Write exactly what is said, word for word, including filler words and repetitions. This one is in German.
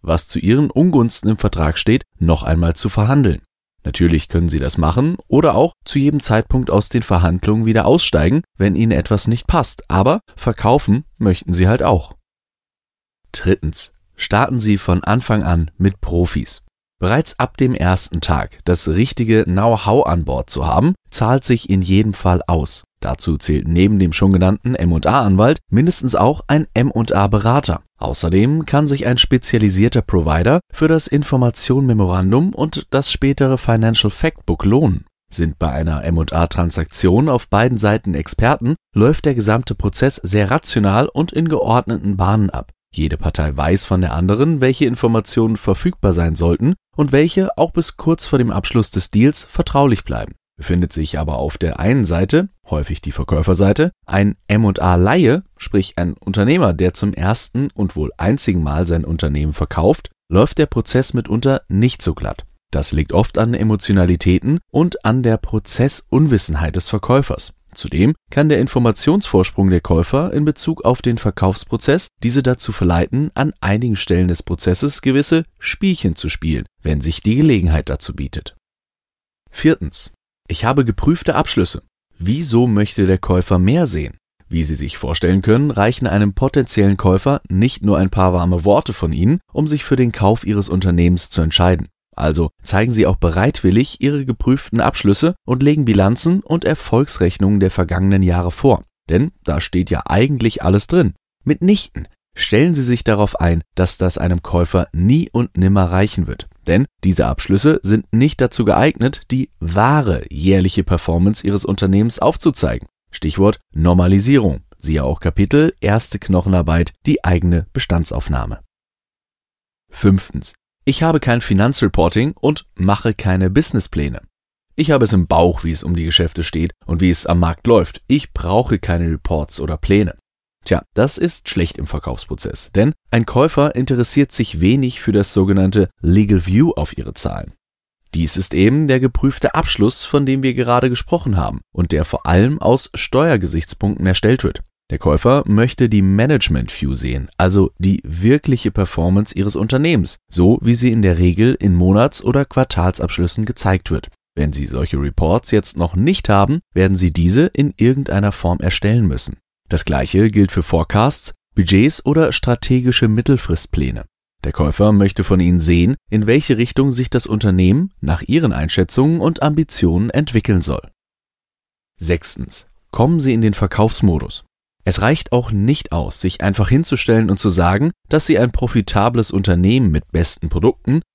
was zu Ihren Ungunsten im Vertrag steht, noch einmal zu verhandeln. Natürlich können Sie das machen oder auch zu jedem Zeitpunkt aus den Verhandlungen wieder aussteigen, wenn Ihnen etwas nicht passt, aber verkaufen möchten Sie halt auch. Drittens. Starten Sie von Anfang an mit Profis. Bereits ab dem ersten Tag das richtige Know-how an Bord zu haben, zahlt sich in jedem Fall aus. Dazu zählt neben dem schon genannten M und A-Anwalt mindestens auch ein M und A-Berater. Außerdem kann sich ein spezialisierter Provider für das Information-Memorandum und das spätere Financial Factbook lohnen. Sind bei einer M und A-Transaktion auf beiden Seiten Experten, läuft der gesamte Prozess sehr rational und in geordneten Bahnen ab. Jede Partei weiß von der anderen, welche Informationen verfügbar sein sollten und welche auch bis kurz vor dem Abschluss des Deals vertraulich bleiben. Befindet sich aber auf der einen Seite, häufig die Verkäuferseite, ein M und A-Laie, sprich ein Unternehmer, der zum ersten und wohl einzigen Mal sein Unternehmen verkauft, läuft der Prozess mitunter nicht so glatt. Das liegt oft an Emotionalitäten und an der Prozessunwissenheit des Verkäufers. Zudem kann der Informationsvorsprung der Käufer in Bezug auf den Verkaufsprozess diese dazu verleiten, an einigen Stellen des Prozesses gewisse Spielchen zu spielen, wenn sich die Gelegenheit dazu bietet. Viertens. Ich habe geprüfte Abschlüsse. Wieso möchte der Käufer mehr sehen? Wie Sie sich vorstellen können, reichen einem potenziellen Käufer nicht nur ein paar warme Worte von Ihnen, um sich für den Kauf Ihres Unternehmens zu entscheiden. Also zeigen Sie auch bereitwillig Ihre geprüften Abschlüsse und legen Bilanzen und Erfolgsrechnungen der vergangenen Jahre vor. Denn da steht ja eigentlich alles drin. Mitnichten. Stellen Sie sich darauf ein, dass das einem Käufer nie und nimmer reichen wird. Denn diese Abschlüsse sind nicht dazu geeignet, die wahre jährliche Performance Ihres Unternehmens aufzuzeigen. Stichwort Normalisierung. Siehe auch Kapitel Erste Knochenarbeit, die eigene Bestandsaufnahme. Fünftens. Ich habe kein Finanzreporting und mache keine Businesspläne. Ich habe es im Bauch, wie es um die Geschäfte steht und wie es am Markt läuft. Ich brauche keine Reports oder Pläne. Tja, das ist schlecht im Verkaufsprozess, denn ein Käufer interessiert sich wenig für das sogenannte Legal View auf Ihre Zahlen. Dies ist eben der geprüfte Abschluss, von dem wir gerade gesprochen haben und der vor allem aus Steuergesichtspunkten erstellt wird. Der Käufer möchte die Management View sehen, also die wirkliche Performance Ihres Unternehmens, so wie sie in der Regel in Monats- oder Quartalsabschlüssen gezeigt wird. Wenn Sie solche Reports jetzt noch nicht haben, werden Sie diese in irgendeiner Form erstellen müssen. Das gleiche gilt für Forecasts, Budgets oder strategische Mittelfristpläne. Der Käufer möchte von Ihnen sehen, in welche Richtung sich das Unternehmen nach Ihren Einschätzungen und Ambitionen entwickeln soll. Sechstens. Kommen Sie in den Verkaufsmodus. Es reicht auch nicht aus, sich einfach hinzustellen und zu sagen, dass Sie ein profitables Unternehmen mit besten Produkten,